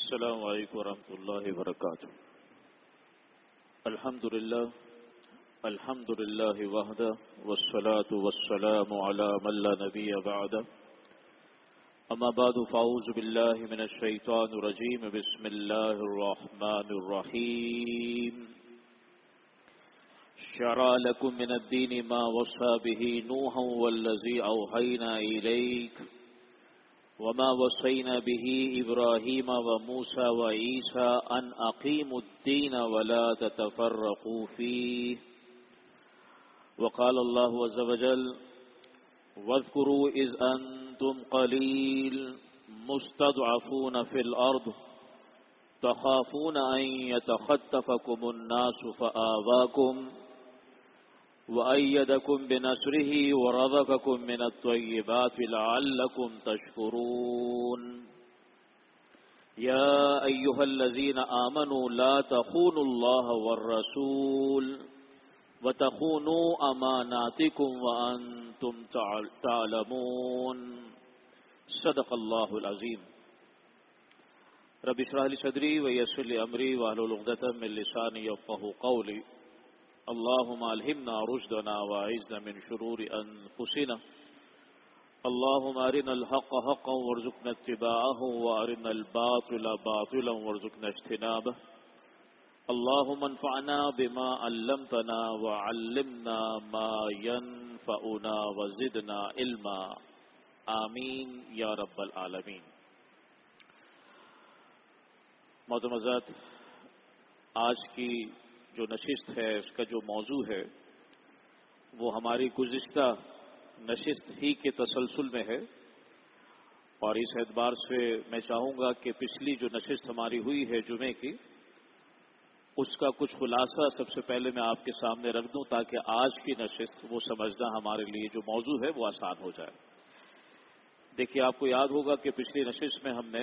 السلام علیکم ورحمۃ اللہ وبرکاتہ. الحمد للہ وحدہ والصلاة والسلام علی من لا نبی بعدہ. اما بعد فاعوذ باللہ من الشیطان الرجیم. بسم اللہ الرحمن الرحیم. شرع لکم من الدین ما وصى به نوحا والذی اوحینا الیک وما وصينا به إبراهيم وموسى وعيسى أن أقيموا الدين ولا تتفرقوا فيه. وقال الله عز وجل واذكروا إذ أنتم قليل مستضعفون في الأرض تخافون أن يتخطفكم الناس فآواكم وأيدكم بنصره ورزقكم من الطيبات لعلكم تشكرون. يا أيها الذين آمنوا لا تخونوا الله والرسول وتخونوا أماناتكم وأنتم تعلمون. صدق الله العظيم. رب اشرح لي صدري ويسر لي أمري واحلل عقدة من لساني يفقهوا قولي. اللهم الهمنا رشدنا واعذنا من شرور انفسنا. اللهم ارنا الحق حقا وارزقنا اتباعه وارنا الباطل باطلا وارزقنا اجتنابه. اللهم انفعنا بما علمتنا وعلمنا ما ينفعنا وزدنا علما. آمین یا رب العالمین. محترم حضرات، آج کی جو نشست ہے اس کا جو موضوع ہے وہ ہماری گزشتہ نشست ہی کے تسلسل میں ہے، اور اس اعتبار سے میں چاہوں گا کہ پچھلی جو نشست ہماری ہوئی ہے جمعے کی، اس کا کچھ خلاصہ سب سے پہلے میں آپ کے سامنے رکھ دوں تاکہ آج کی نشست وہ سمجھنا ہمارے لیے جو موضوع ہے وہ آسان ہو جائے. دیکھیے، آپ کو یاد ہوگا کہ پچھلی نشست میں ہم نے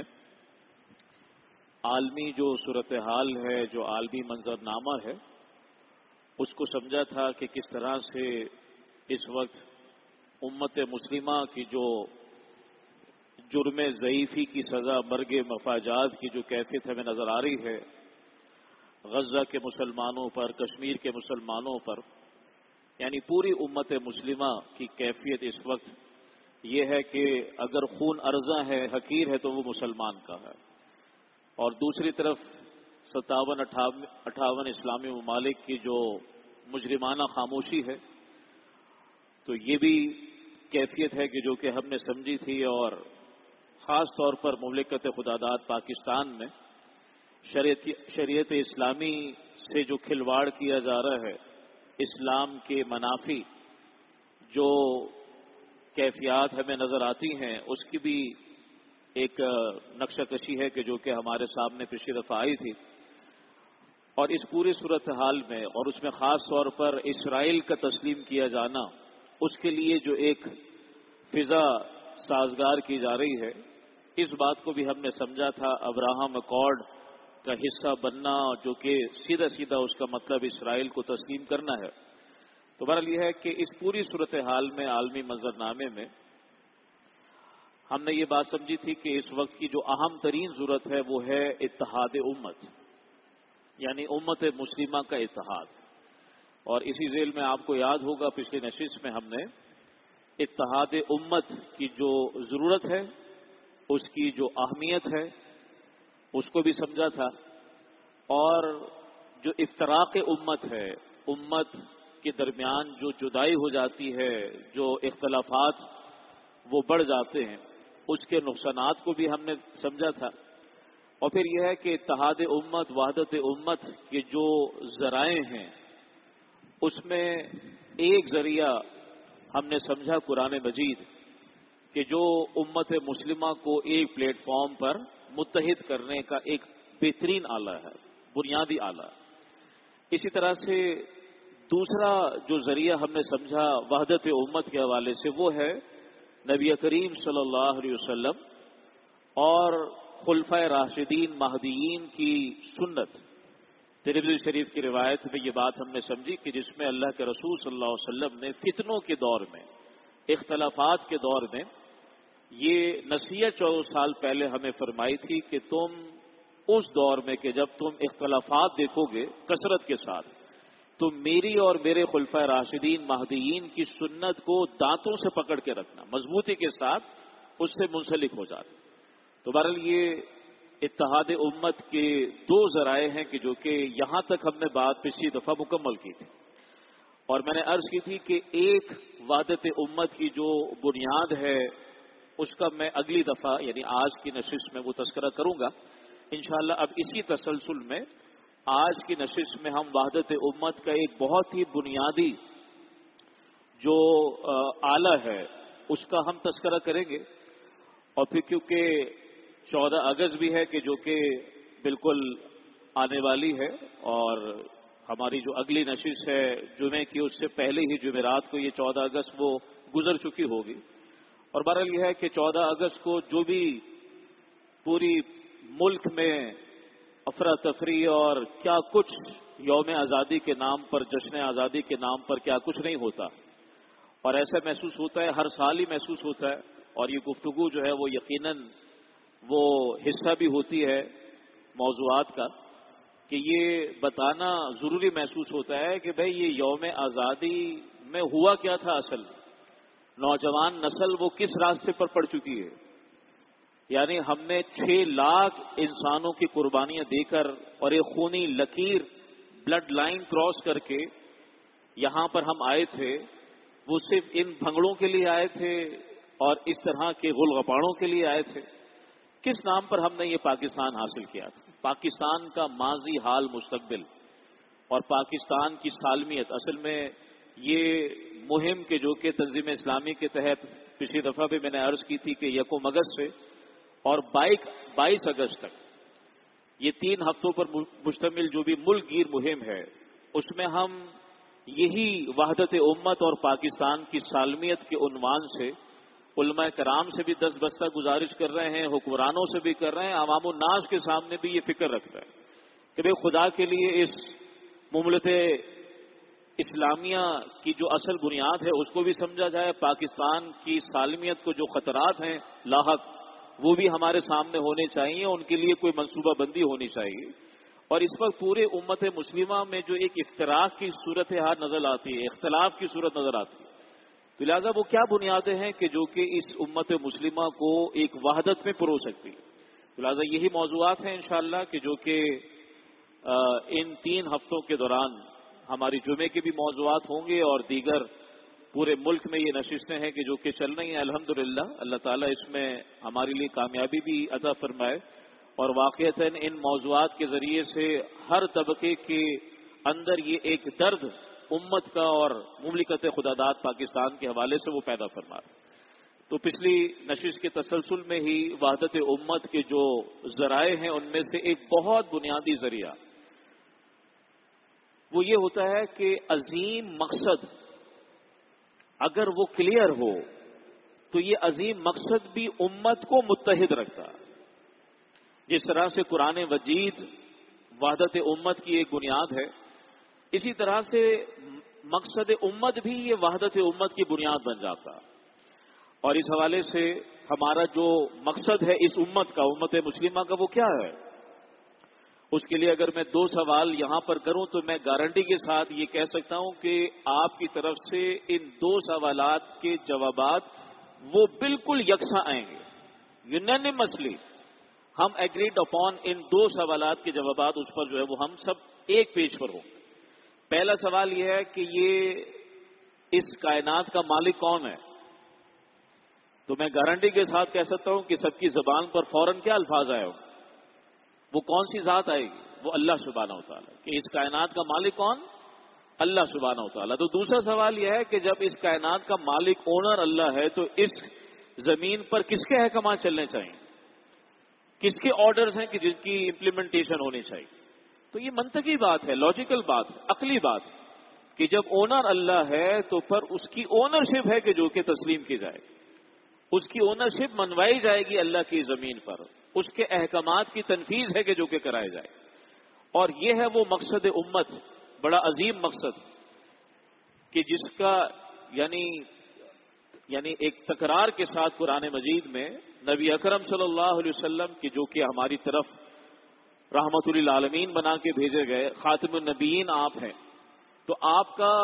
عالمی جو صورتحال ہے، جو عالمی منظرنامہ ہے، اس کو سمجھا تھا کہ کس طرح سے اس وقت امت مسلمہ کی جو جرم ضعیفی کی سزا، مرگ مفاجات کی جو کیفیت ہمیں نظر آ رہی ہے غزہ کے مسلمانوں پر، کشمیر کے مسلمانوں پر، یعنی پوری امت مسلمہ کی کیفیت اس وقت یہ ہے کہ اگر خون ارزاں ہے، حقیر ہے، تو وہ مسلمان کا ہے. اور دوسری طرف 57-58 اسلامی ممالک کی جو مجرمانہ خاموشی ہے، تو یہ بھی کیفیت ہے کہ جو کہ ہم نے سمجھی تھی. اور خاص طور پر مملکت خداداد پاکستان میں شریعت اسلامی سے جو کھلواڑ کیا جا رہا ہے، اسلام کے منافی جو کیفیات ہمیں نظر آتی ہیں، اس کی بھی ایک نقشہ کشی ہے کہ جو کہ ہمارے سامنے پچھلی دفعہ آئی تھی. اور اس پوری صورتحال میں، اور اس میں خاص طور پر اسرائیل کا تسلیم کیا جانا، اس کے لیے جو ایک فضا سازگار کی جا رہی ہے، اس بات کو بھی ہم نے سمجھا تھا. ابراہم اکارڈ کا حصہ بننا، جو کہ سیدھا سیدھا اس کا مطلب اسرائیل کو تسلیم کرنا ہے. تو بہرحال یہ ہے کہ اس پوری صورتحال میں، عالمی منظرنامے میں، ہم نے یہ بات سمجھی تھی کہ اس وقت کی جو اہم ترین ضرورت ہے وہ ہے اتحاد امت، یعنی امت مسلمہ کا اتحاد. اور اسی ذیل میں آپ کو یاد ہوگا پچھلی نشست میں ہم نے اتحاد امت کی جو ضرورت ہے، اس کی جو اہمیت ہے، اس کو بھی سمجھا تھا. اور جو افتراق امت ہے، امت کے درمیان جو جدائی ہو جاتی ہے، جو اختلافات وہ بڑھ جاتے ہیں، اس کے نقصانات کو بھی ہم نے سمجھا تھا. اور پھر یہ ہے کہ اتحاد امت، وحدت امت کے جو ذرائع ہیں، اس میں ایک ذریعہ ہم نے سمجھا قرآن مجید، کہ جو امت مسلمہ کو ایک پلیٹ فارم پر متحد کرنے کا ایک بہترین آلہ ہے، بنیادی آلہ. اسی طرح سے دوسرا جو ذریعہ ہم نے سمجھا وحدت امت کے حوالے سے، وہ ہے نبی کریم صلی اللہ علیہ وسلم اور خلفائے راشدین مہدیین کی سنت. ترمذی شریف کی روایت میں یہ بات ہم نے سمجھی کہ جس میں اللہ کے رسول صلی اللہ علیہ وسلم نے فتنوں کے دور میں، اختلافات کے دور میں، یہ نصیحت 14 سال پہلے ہمیں فرمائی تھی کہ تم اس دور میں کہ جب تم اختلافات دیکھو گے کثرت کے ساتھ، تو میری اور میرے خلفائے راشدین مہدیین کی سنت کو دانتوں سے پکڑ کے رکھنا، مضبوطی کے ساتھ اس سے منسلک ہو جانا۔ تو بہرحال یہ اتحاد امت کے دو ذرائع ہیں کہ جو کہ یہاں تک ہم نے بات پچھلی دفعہ مکمل کی تھی، اور میں نے عرض کی تھی کہ ایک وحدت امت کی جو بنیاد ہے اس کا میں اگلی دفعہ یعنی آج کی نشست میں وہ تذکرہ کروں گا انشاءاللہ۔ اب اسی تسلسل میں آج کی نشست میں ہم وحدت امت کا ایک بہت ہی بنیادی جو آلہ ہے اس کا ہم تذکرہ کریں گے، اور پھر کیونکہ 14 اگست بھی ہے کہ جو کہ بالکل آنے والی ہے، اور ہماری جو اگلی نشست ہے جمعے کی اس سے پہلے ہی جمعرات کو یہ 14 اگست وہ گزر چکی ہوگی، اور بہرحال یہ ہے کہ 14 اگست کو جو بھی پوری ملک میں افراتفری اور کیا کچھ یوم آزادی کے نام پر، جشن آزادی کے نام پر کیا کچھ نہیں ہوتا، اور ایسا محسوس ہوتا ہے، ہر سال ہی محسوس ہوتا ہے، اور یہ گفتگو جو ہے وہ یقیناً وہ حصہ بھی ہوتی ہے موضوعات کا کہ یہ بتانا ضروری محسوس ہوتا ہے کہ بھئی یہ یوم آزادی میں ہوا کیا تھا، اصل نوجوان نسل وہ کس راستے پر پڑ چکی ہے۔ یعنی ہم نے 6 لاکھ انسانوں کی قربانیاں دے کر اور ایک خونی لکیر بلڈ لائن کراس کر کے یہاں پر ہم آئے تھے، وہ صرف ان بھنگڑوں کے لیے آئے تھے اور اس طرح کے غل غپاڑوں کے لیے آئے تھے؟ کس نام پر ہم نے یہ پاکستان حاصل کیا تھا؟ پاکستان کا ماضی، حال، مستقبل اور پاکستان کی سالمیت، اصل میں یہ مہم کے جو کہ تنظیم اسلامی کے تحت پچھلی دفعہ بھی میں نے عرض کی تھی کہ 1 اگست سے اور 22 اگست تک یہ 3 ہفتوں پر مشتمل جو بھی ملک گیر مہم ہے، اس میں ہم یہی وحدت امت اور پاکستان کی سالمیت کے عنوان سے علماء کرام سے بھی دست بستہ گزارش کر رہے ہیں، حکمرانوں سے بھی کر رہے ہیں، عوام الناس کے سامنے بھی یہ فکر رکھتا ہے کہ بھئی خدا کے لیے اس مملکت اسلامیہ کی جو اصل بنیاد ہے اس کو بھی سمجھا جائے، پاکستان کی سالمیت کو جو خطرات ہیں لاحق وہ بھی ہمارے سامنے ہونے چاہیے، ان کے لیے کوئی منصوبہ بندی ہونی چاہیے۔ اور اس وقت پورے امت مسلمہ میں جو ایک افتراق کی صورتحال نظر آتی ہے، اختلاف کی صورت نظر آتی ہے، تو لہٰذا وہ کیا بنیادیں ہیں کہ جو کہ اس امت مسلمہ کو ایک وحدت میں پرو سکتی ہے؟ تو لہٰذا یہی موضوعات ہیں انشاءاللہ کہ جو کہ ان 3 ہفتوں کے دوران ہماری جمعے کے بھی موضوعات ہوں گے، اور دیگر پورے ملک میں یہ نشستیں ہیں کہ جو کہ چل رہی ہیں الحمدللہ۔ اللہ تعالیٰ اس میں ہمارے لیے کامیابی بھی عطا فرمائے، اور واقعتاً ان موضوعات کے ذریعے سے ہر طبقے کے اندر یہ ایک درد امت کا اور مملکت خداداد پاکستان کے حوالے سے وہ پیدا فرما رہا ہے۔ تو پچھلی نشست کے تسلسل میں ہی وحدت امت کے جو ذرائع ہیں ان میں سے ایک بہت بنیادی ذریعہ وہ یہ ہوتا ہے کہ عظیم مقصد اگر وہ کلیئر ہو تو یہ عظیم مقصد بھی امت کو متحد رکھتا ہے۔ جس طرح سے قرآن مجید وحدت امت کی ایک بنیاد ہے، اسی طرح سے مقصد امت بھی یہ وحدت امت کی بنیاد بن جاتا، اور اس حوالے سے ہمارا جو مقصد ہے اس امت کا، امت مسلمہ کا، وہ کیا ہے؟ اس کے لیے اگر میں 2 سوال یہاں پر کروں تو میں گارنٹی کے ساتھ یہ کہہ سکتا ہوں کہ آپ کی طرف سے ان 2 سوالات کے جوابات وہ بالکل یکساں آئیں گے، یونینیمسلی ہم ایگریڈ اپون ان 2 سوالات کے جوابات اس پر جو ہے وہ ہم سب ایک پیج پر ہوں۔ پہلا سوال یہ ہے کہ یہ اس کائنات کا مالک کون ہے؟ تو میں گارنٹی کے ساتھ کہہ سکتا ہوں کہ سب کی زبان پر فوراً کیا الفاظ آئے ہوں؟ وہ کون سی ذات آئے گی؟ وہ اللہ سبحانہ و تعالیٰ۔ کہ اس کائنات کا مالک کون؟ اللہ سبحانہ و تعالیٰ۔ تو دوسرا سوال یہ ہے کہ جب اس کائنات کا مالک اونر اللہ ہے تو اس زمین پر کس کے احکامات چلنے چاہیے؟ کس کے آرڈرز ہیں کہ جن کی امپلیمنٹیشن ہونی چاہیے؟ تو یہ منطقی بات ہے، لاجیکل بات ہے، عقلی بات ہے کہ جب اونر اللہ ہے تو پھر اس کی اونرشپ ہے کہ جو کہ تسلیم کی جائے، اس کی اونرشپ منوائی جائے گی اللہ کی زمین پر، اس کے احکامات کی تنفیذ ہے کہ جو کہ کرائے جائے۔ اور یہ ہے وہ مقصد امت، بڑا عظیم مقصد کہ جس کا یعنی ایک تکرار کے ساتھ قرآن مجید میں نبی اکرم صلی اللہ علیہ وسلم کی جو کہ ہماری طرف رحمت للعالمین بنا کے بھیجے گئے، خاتم النبیین آپ ہیں، تو آپ کا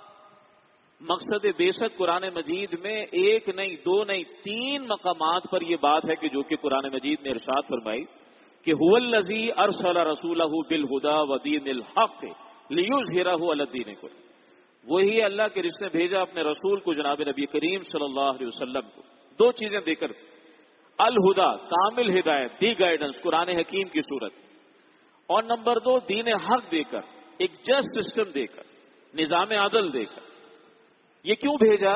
مقصد بیسط قرآن مجید میں ایک نہیں، دو نہیں، 3 مقامات پر یہ بات ہے کہ جو کہ قرآن مجید نے ارشاد فرمائی کہ هو الذی ارسل رسولہ بالہدی ودین الحق لیظہرہ علی الدین کلہ، وہی اللہ کے رشتے بھیجا اپنے رسول کو جناب نبی کریم صلی اللہ علیہ وسلم کو 2 چیزیں دے کر، الہدا کامل ہدایت دی، گائیڈنس قرآن حکیم کی صورت، اور نمبر 2 دین حق دے کر، ایک جسٹ سسٹم دے کر، نظام عدل دے کر۔ یہ کیوں بھیجا؟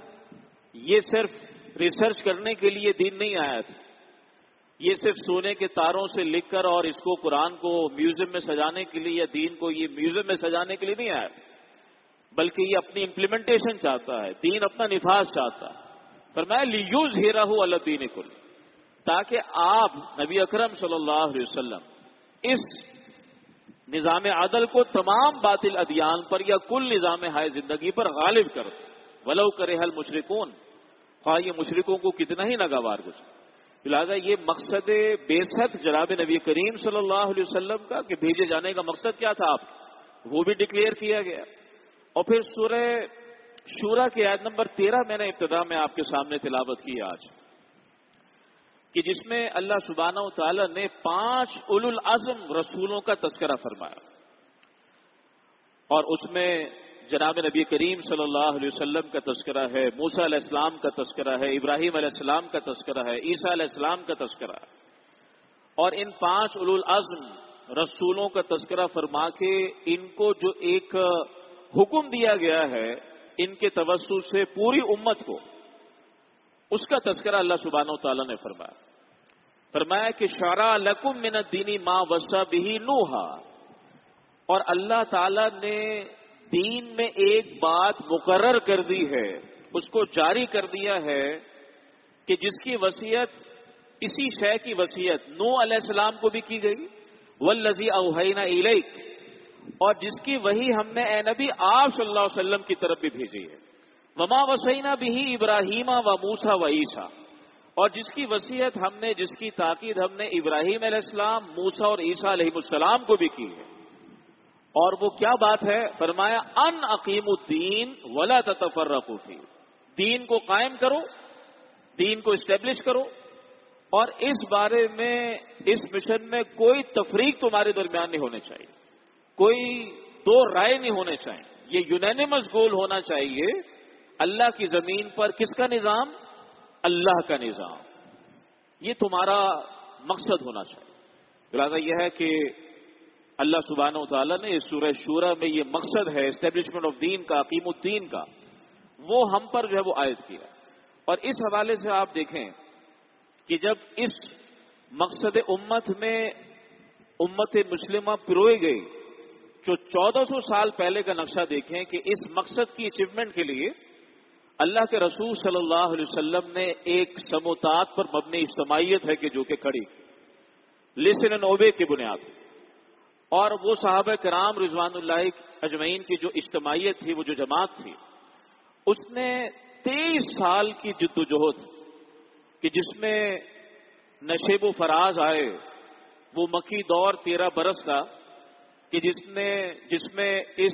یہ صرف ریسرچ کرنے کے لیے دین نہیں آیا تھا، یہ صرف سونے کے تاروں سے لکھ کر اور اس کو قرآن کو میوزیم میں سجانے کے لیے یا دین کو یہ میوزیم میں سجانے کے لیے نہیں آیا، بلکہ یہ اپنی امپلیمنٹیشن چاہتا ہے، دین اپنا نفاذ چاہتا ہے۔ فرمایا لیظہرہ علی الدین کلہ، تاکہ آپ نبی اکرم صلی اللہ علیہ وسلم اس نظام عدل کو تمام باطل ادیان پر یا کل نظام ہائے زندگی پر غالب کر دیں، ولو کرہ المشرکون، خواہ یہ مشرکوں کو کتنا ہی ناگوار گزرے۔ لہٰذا یہ مقصد بیسط جناب نبی کریم صلی اللہ علیہ وسلم کا کہ بھیجے جانے کا مقصد کیا تھا آپ کا، وہ بھی ڈکلیئر کیا گیا۔ اور پھر سورہ شورا کی آیت نمبر 13 میں نے ابتدا میں آپ کے سامنے تلاوت کی آج، کہ جس میں اللہ سبحانہ و تعالی نے 5 اولو العزم رسولوں کا تذکرہ فرمایا، اور اس میں جناب نبی کریم صلی اللہ علیہ وسلم کا تذکرہ ہے، موسیٰ علیہ السلام کا تذکرہ ہے، ابراہیم علیہ السلام کا تذکرہ ہے، عیسیٰ علیہ السلام کا تذکرہ ہے، اور ان 5 اولو العزم رسولوں کا تذکرہ فرما کے ان کو جو ایک حکم دیا گیا ہے ان کے توسط سے پوری امت کو، اس کا تذکرہ اللہ سبحانہ و تعالیٰ نے فرمایا کہ شرع لکم من الدین ما وصی بہ نوحا، اور اللہ تعالیٰ نے دین میں ایک بات مقرر کر دی ہے، اس کو جاری کر دیا ہے کہ جس کی وصیت، اسی شے کی وصیت نوح علیہ السلام کو بھی کی گئی، والذی اوحینا الیک، اور جس کی وحی ہم نے اے نبی آپ صلی اللہ علیہ وسلم کی طرف بھی بھیجی ہے، وما وصینا بہ ابراہیم و موسیٰ و عیسیٰ، اور جس کی وصیت ہم نے، جس کی تاکید ہم نے ابراہیم علیہ السلام، موسیٰ اور عیسیٰ علیہ السلام کو بھی کی ہے، اور وہ کیا بات ہے؟ فرمایا ان اقیموا الدین ولا تتفرقوا فیہ، دین کو قائم کرو، دین کو اسٹیبلش کرو، اور اس بارے میں، اس مشن میں کوئی تفریق تمہارے درمیان نہیں ہونے چاہیے، کوئی 2 رائے نہیں ہونے چاہیے، یہ یونینیمس گول ہونا چاہیے۔ اللہ کی زمین پر کس کا نظام؟ اللہ کا نظام، یہ تمہارا مقصد ہونا چاہیے۔ لہٰذا یہ ہے کہ اللہ سبحانہ و تعالیٰ نے اس سورہ شورا میں یہ مقصد ہے اسٹیبلشمنٹ آف دین کا، اقیم الدین کا، وہ ہم پر جو ہے وہ عائد کیا۔ اور اس حوالے سے آپ دیکھیں کہ جب اس مقصد امت میں امت مسلمہ پروئی گئی، جو 1400 سال پہلے کا نقشہ دیکھیں کہ اس مقصد کی اچیومنٹ کے لیے اللہ کے رسول صلی اللہ علیہ وسلم نے ایک سموتات پر مبنی اجتماعیت ہے کہ جو کہ کھڑی، لسن اینڈ اوبے کی بنیاد، اور وہ صحابہ کرام رضوان اللہ اجمعین کی جو اجتماعیت تھی، وہ جو جماعت تھی، اس نے 23 سال کی جدوجہد کہ جس میں نشیب و فراز آئے، وہ مکی دور 13 برس کا کہ جس میں اس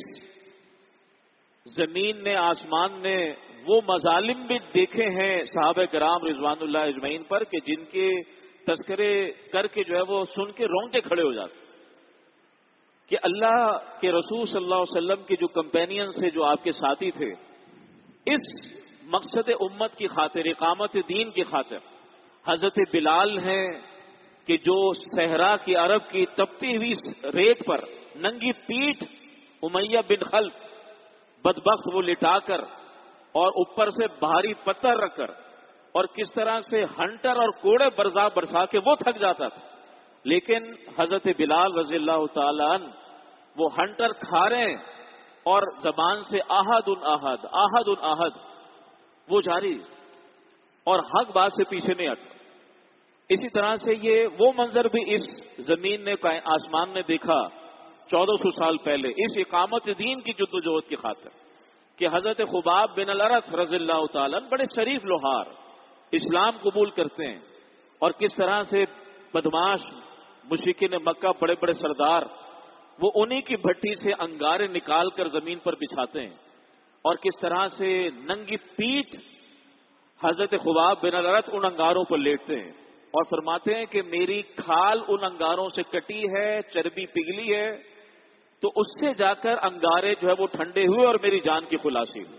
زمین نے، آسمان نے وہ مظالم بھی دیکھے ہیں صحابہ کرام رضوان اللہ اجمعین پر کہ جن کے تذکرے کر کے جو ہے وہ سن کے رونگٹے کھڑے ہو جاتے، کہ اللہ کے رسول صلی اللہ علیہ وسلم کے جو کمپینین تھے، جو آپ کے ساتھی تھے، اس مقصد امت کی خاطر، اقامت دین کی خاطر، حضرت بلال ہیں کہ جو صحرا کی عرب کی تپتی ہوئی ریت پر ننگی پیٹھ امیہ بن خلف بدبخت وہ لٹا کر اور اوپر سے بھاری پتھر رکھ کر، اور کس طرح سے ہنٹر اور کوڑے برسا کے وہ تھک جاتا تھا، لیکن حضرت بلال رضی اللہ تعالیٰ عنہ وہ ہنٹر کھا رہے ہیں اور زبان سے احد احد احد احد وہ جاری، اور حق بات سے پیچھے نہیں ہٹا۔ اسی طرح سے یہ وہ منظر بھی اس زمین نے، آسمان نے دیکھا 1400 سال پہلے اس اقامت دین کی جدوجہد کی خاطر، کہ حضرت خباب بن الارت رضی اللہ تعالیٰ بڑے شریف لوہار اسلام قبول کرتے ہیں، اور کس طرح سے بدماش مشرکین مکہ بڑے بڑے سردار وہ انہی کی بھٹی سے انگارے نکال کر زمین پر بچھاتے ہیں، اور کس طرح سے ننگی پیٹھ حضرت خباب بن الارت ان انگاروں پر لیٹتے ہیں اور فرماتے ہیں کہ میری کھال ان انگاروں سے کٹی ہے، چربی پگھلی ہے، تو اس سے جا کر انگارے جو ہے وہ ٹھنڈے ہوئے اور میری جان کی خلاصی ہوئی۔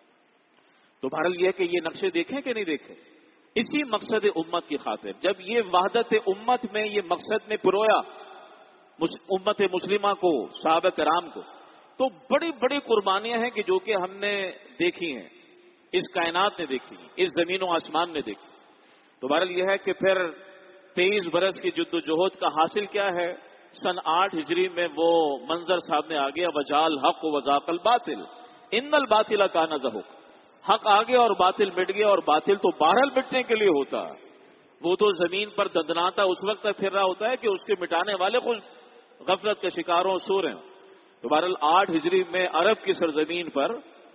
تو بہرحال یہ کہ یہ نقشے دیکھیں کہ نہیں دیکھیں، اسی مقصد امت کی خاطر جب یہ وحدت امت میں یہ مقصد نے پرویا امت مسلمہ کو، صحابہ کرام کو، تو بڑی بڑی قربانیاں ہیں کہ جو کہ ہم نے دیکھی ہیں، اس کائنات نے دیکھی، اس زمین و آسمان نے دیکھی۔ تو بہرحال یہ ہے کہ پھر 23 برس کی جد و جہد کا حاصل کیا ہے؟ سن 8 ہجری میں وہ منظر سامنے آ گیا، وجال حق و وذاق الباطل ان الباطل کان زہوق، حق آگے اور باطل مٹ گیا، اور باطل تو بہرحال مٹنے کے لیے ہوتا ہے، وہ تو زمین پر دندناتا اس وقت تک پھر رہا ہوتا ہے کہ اس کے مٹانے والے خود غفلت کے شکاروں سو رہے ہیں۔ تو بہرحال 8 ہجری میں عرب کی سرزمین پر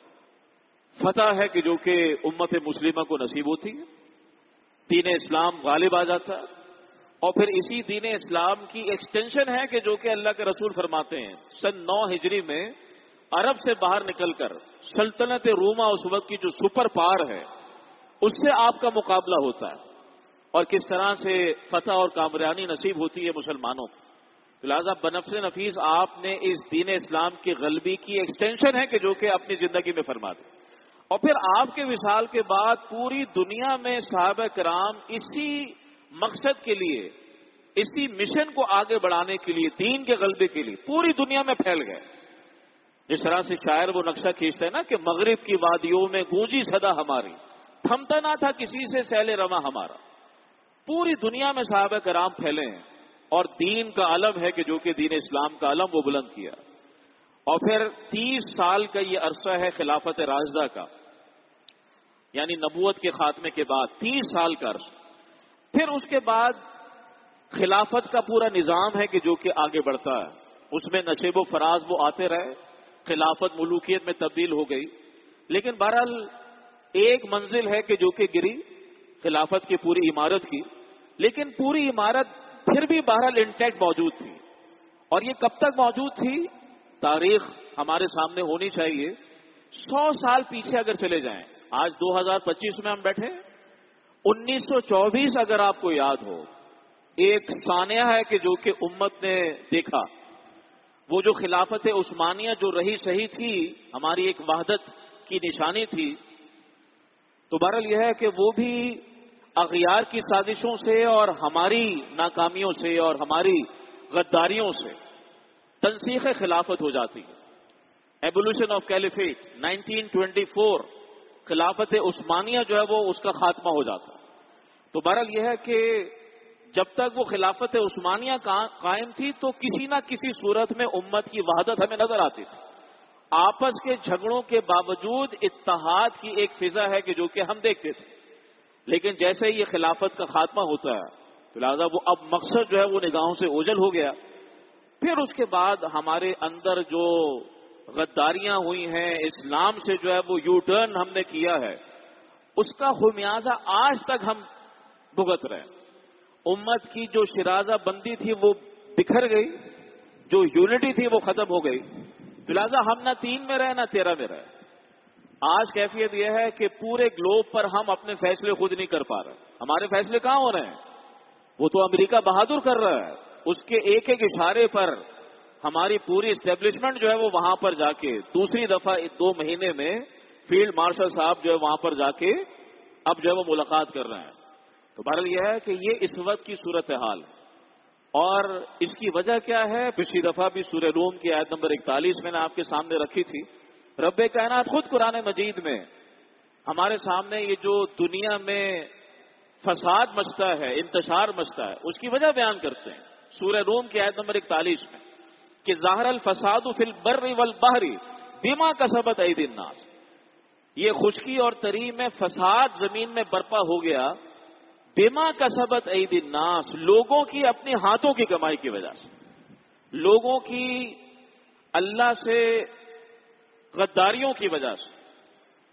فتح ہے کہ جو کہ امت مسلمہ کو نصیب ہوتی ہے، دین اسلام غالب آ جاتا ہے، اور پھر اسی دین اسلام کی ایکسٹینشن ہے کہ جو کہ اللہ کے رسول فرماتے ہیں سن 9 ہجری میں عرب سے باہر نکل کر سلطنت روما اس وقت کی جو سپر پاور ہے اس سے آپ کا مقابلہ ہوتا ہے، اور کس طرح سے فتح اور کامرانی نصیب ہوتی ہے مسلمانوں کو۔ لہٰذا بنفس نفیس آپ نے اس دین اسلام کی غلبی کی ایکسٹینشن ہے کہ جو کہ اپنی زندگی میں فرما دیں، اور پھر آپ کے وصال کے بعد پوری دنیا میں صحابہ کرام اسی مقصد کے لیے، اسی مشن کو آگے بڑھانے کے لیے، دین کے غلبے کے لیے پوری دنیا میں پھیل گئے۔ جس طرح سے شاعر وہ نقشہ کھینچتا ہے نا کہ مغرب کی وادیوں میں گونجی صدا ہماری، تھمتا نہ تھا کسی سے سیل رواں ہمارا۔ پوری دنیا میں صحابہ کرام پھیلے ہیں، اور دین کا علم ہے کہ جو کہ دین اسلام کا علم وہ بلند کیا، اور پھر 30 سال کا یہ عرصہ ہے خلافت راشدہ کا، یعنی نبوت کے خاتمے کے بعد 30 سال کا عرصہ۔ پھر اس کے بعد خلافت کا پورا نظام ہے کہ جو کہ آگے بڑھتا ہے، اس میں نشیب و فراز وہ آتے رہے، خلافت ملوکیت میں تبدیل ہو گئی، لیکن بہرحال ایک منزل ہے کہ جو کہ گری خلافت کی پوری عمارت کی، لیکن پوری عمارت پھر بھی بہرحال انٹیکٹ موجود تھی، اور یہ کب تک موجود تھی؟ تاریخ ہمارے سامنے ہونی چاہیے۔ 100 سال پیچھے اگر چلے جائیں، آج 2025 میں ہم بیٹھے، 1924 اگر آپ کو یاد ہو، ایک سانحہ ہے کہ جو کہ امت نے دیکھا، وہ جو خلافت عثمانیہ جو رہی صحیح تھی، ہماری ایک وحدت کی نشانی تھی، تو بہرحال یہ ہے کہ وہ بھی اغیار کی سازشوں سے اور ہماری ناکامیوں سے اور ہماری غداریوں سے تنسیخ خلافت ہو جاتی ہے۔ ایبولوشن آف کیلیفیٹ 1924 خلافت عثمانیہ جو ہے وہ اس کا خاتمہ ہو جاتا ہے۔ تو بہرحال یہ ہے کہ جب تک وہ خلافت عثمانیہ قائم تھی تو کسی نہ کسی صورت میں امت کی وحدت ہمیں نظر آتی تھی، آپس کے جھگڑوں کے باوجود اتحاد کی ایک فضا ہے کہ جو کہ ہم دیکھتے تھے، لیکن جیسے ہی یہ خلافت کا خاتمہ ہوتا ہے تو لہذا وہ اب مقصد جو ہے وہ نگاہوں سے اوجھل ہو گیا۔ پھر اس کے بعد ہمارے اندر جو غداریاں ہوئی ہیں، اسلام سے جو ہے وہ یو ٹرن ہم نے کیا ہے، اس کا خمیازہ آج تک ہم بھگت رہے ہیں۔ امت کی جو شرازہ بندی تھی وہ بکھر گئی، جو یونٹی تھی وہ ختم ہو گئی، لہذا ہم نہ 3 میں رہے نہ 13 میں رہے۔ آج کیفیت یہ ہے کہ پورے گلوب پر ہم اپنے فیصلے خود نہیں کر پا رہے، ہمارے فیصلے کہاں ہو رہے ہیں؟ وہ تو امریکہ بہادر کر رہا ہے، اس کے ایک ایک اشارے پر ہماری پوری اسٹیبلشمنٹ جو ہے وہ وہاں پر جا کے دوسری دفعہ 2 مہینے میں فیلڈ مارشل صاحب جو ہے وہاں پر جا کے اب جو ہے وہ ملاقات کر رہے ہیں۔ تو بہرحال یہ ہے کہ یہ اس وقت کی صورتحال ہے، اور اس کی وجہ کیا ہے؟ پچھلی دفعہ بھی سورہ روم کی آیت نمبر 41 میں نے آپ کے سامنے رکھی تھی۔ رب کائنات خود قرآن مجید میں ہمارے سامنے یہ جو دنیا میں فساد مچتا ہے، انتشار مچتا ہے، اس کی وجہ بیان کرتے ہیں سورہ روم کی آیت نمبر 41 میں کہ ظاہر الفساد فی البر والبحر بما کسبت ایدی الناس، یہ خشکی اور تری میں فساد زمین میں برپا ہو گیا، بما کسبت ایدی الناس، لوگوں کی اپنی ہاتھوں کی کمائی کی وجہ سے، لوگوں کی اللہ سے غداریوں کی وجہ سے،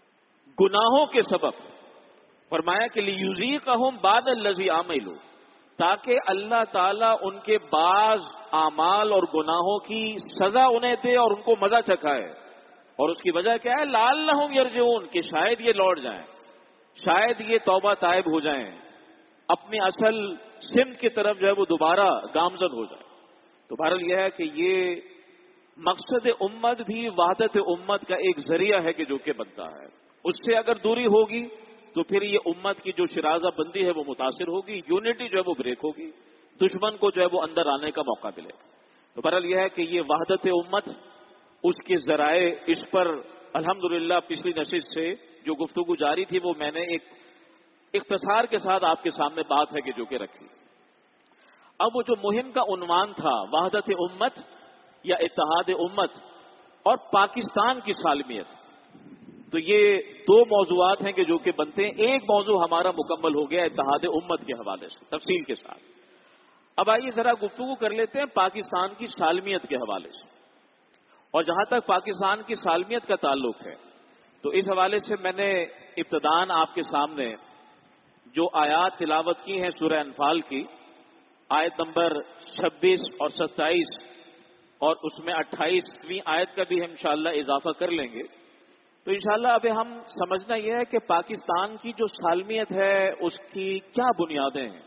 گناہوں کے سبب۔ فرمایا کہ لیذیقہم بعض الذی عملوا، تاکہ اللہ تعالیٰ ان کے بعض اعمال اور گناہوں کی سزا انہیں دے اور ان کو مزہ چکھائے. اور اس کی وجہ کیا ہے؟ لعلہم یرجعون، کہ شاید یہ لوٹ جائیں، شاید یہ توبہ تائب ہو جائیں، اپنی اصل سمت کی طرف جو ہے وہ دوبارہ گامزن ہو جائیں. تو بہرحال یہ ہے کہ یہ مقصد امت بھی وحدت امت کا ایک ذریعہ ہے کہ جو کہ بنتا ہے. اس سے اگر دوری ہوگی تو پھر یہ امت کی جو شرازہ بندی ہے وہ متاثر ہوگی، یونٹی جو ہے وہ بریک ہوگی، دشمن کو جو ہے وہ اندر آنے کا موقع ملے گا. تو بہرحال یہ ہے کہ یہ وحدت امت، اس کے ذرائع، اس پر الحمدللہ پچھلی نشست سے جو گفتگو جاری تھی وہ میں نے ایک اختصار کے ساتھ آپ کے سامنے بات ہے کہ جو کہ رکھی. اب وہ جو مہم کا عنوان تھا وحدت امت یا اتحاد امت اور پاکستان کی سالمیت، تو یہ دو موضوعات ہیں کہ جو کہ بنتے ہیں. ایک موضوع ہمارا مکمل ہو گیا اتحاد امت کے حوالے سے تفصیل کے ساتھ. اب آئیے ذرا گفتگو کر لیتے ہیں پاکستان کی سالمیت کے حوالے سے. اور جہاں تک پاکستان کی سالمیت کا تعلق ہے تو اس حوالے سے میں نے ابتداً آپ کے سامنے جو آیات تلاوت کی ہیں سورہ انفال کی، آیت نمبر 26 اور 27 اور اس میں 28ویں آیت کا بھی ہم انشاءاللہ اضافہ کر لیں گے. تو انشاءاللہ اب ہم سمجھنا یہ ہے کہ پاکستان کی جو سالمیت ہے اس کی کیا بنیادیں ہیں.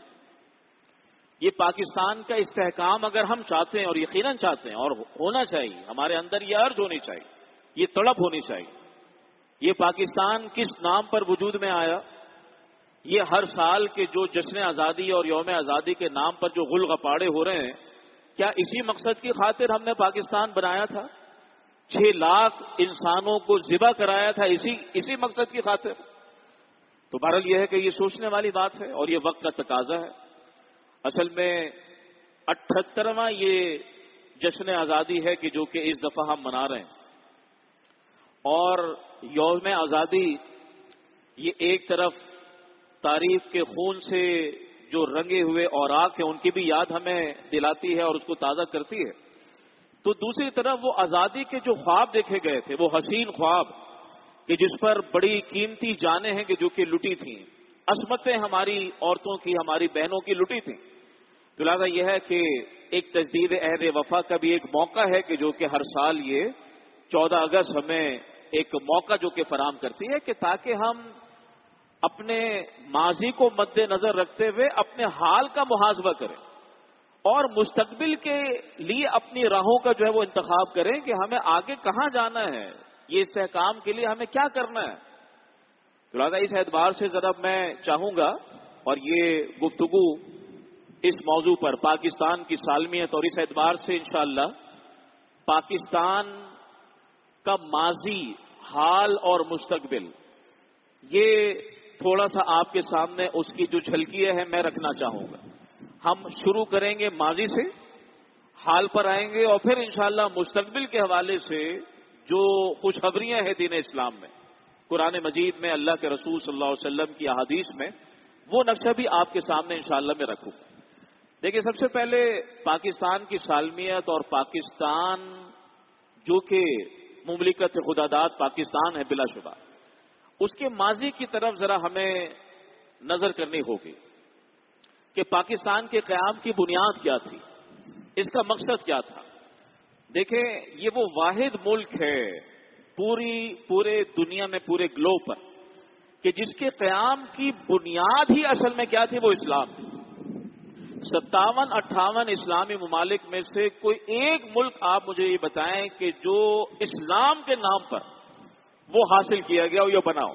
یہ پاکستان کا استحکام اگر ہم چاہتے ہیں، اور یقیناً چاہتے ہیں اور ہونا چاہیے، ہمارے اندر یہ عرض ہونی چاہیے، یہ طلب ہونی چاہیے. یہ پاکستان کس نام پر وجود میں آیا؟ یہ ہر سال کے جو جشن آزادی اور یوم آزادی کے نام پر جو غل غپاڑے ہو رہے ہیں، کیا اسی مقصد کی خاطر ہم نے پاکستان بنایا تھا؟ 6 لاکھ انسانوں کو ذبح کرایا تھا اسی مقصد کی خاطر؟ تو بہرحال یہ ہے کہ یہ سوچنے والی بات ہے اور یہ وقت کا تقاضا ہے. اصل میں 78واں یہ جشن آزادی ہے کہ جو کہ اس دفعہ ہم منا رہے ہیں. اور یوم آزادی یہ ایک طرف تاریخ کے خون سے جو رنگے ہوئے اوراق ہیں ان کی بھی یاد ہمیں دلاتی ہے اور اس کو تازہ کرتی ہے، تو دوسری طرف وہ آزادی کے جو خواب دیکھے گئے تھے، وہ حسین خواب کہ جس پر بڑی قیمتی جانیں ہیں کہ جو کہ لٹی تھیں، عصمتیں ہماری عورتوں کی، ہماری بہنوں کی لٹی تھیں. تو لہٰذا یہ ہے کہ ایک تجدید عہد وفا کا بھی ایک موقع ہے کہ جو کہ ہر سال یہ 14 اگست ہمیں ایک موقع جو کہ فراہم کرتی ہے کہ تاکہ ہم اپنے ماضی کو مد نظر رکھتے ہوئے اپنے حال کا محاسبہ کریں اور مستقبل کے لیے اپنی راہوں کا جو ہے وہ انتخاب کریں کہ ہمیں آگے کہاں جانا ہے، یہ استحکام کے لیے ہمیں کیا کرنا ہے. تو لہٰذا اس اعتبار سے ذرا میں چاہوں گا، اور یہ گفتگو اس موضوع پر پاکستان کی سالمیت اور اس اعتبار سے انشاءاللہ پاکستان کا ماضی، حال اور مستقبل، یہ تھوڑا سا آپ کے سامنے اس کی جو جھلکیاں ہیں میں رکھنا چاہوں گا. ہم شروع کریں گے ماضی سے، حال پر آئیں گے، اور پھر انشاءاللہ مستقبل کے حوالے سے جو خوشخبریاں ہیں دین اسلام میں، قرآن مجید میں، اللہ کے رسول صلی اللہ علیہ وسلم کی احادیث میں، وہ نقشہ بھی آپ کے سامنے انشاءاللہ میں رکھوں. دیکھیں، سب سے پہلے پاکستان کی سالمیت اور پاکستان جو کہ مملکت خدا داد پاکستان ہے بلا شبہ، اس کے ماضی کی طرف ذرا ہمیں نظر کرنی ہوگی کہ پاکستان کے قیام کی بنیاد کیا تھی، اس کا مقصد کیا تھا. دیکھیں، یہ وہ واحد ملک ہے پورے دنیا میں، پورے گلوب پر، کہ جس کے قیام کی بنیاد ہی اصل میں کیا تھی؟ وہ اسلام تھی. 57-58 اسلامی ممالک میں سے کوئی ایک ملک آپ مجھے یہ بتائیں کہ جو اسلام کے نام پر وہ حاصل کیا گیا ہو یا بناؤ.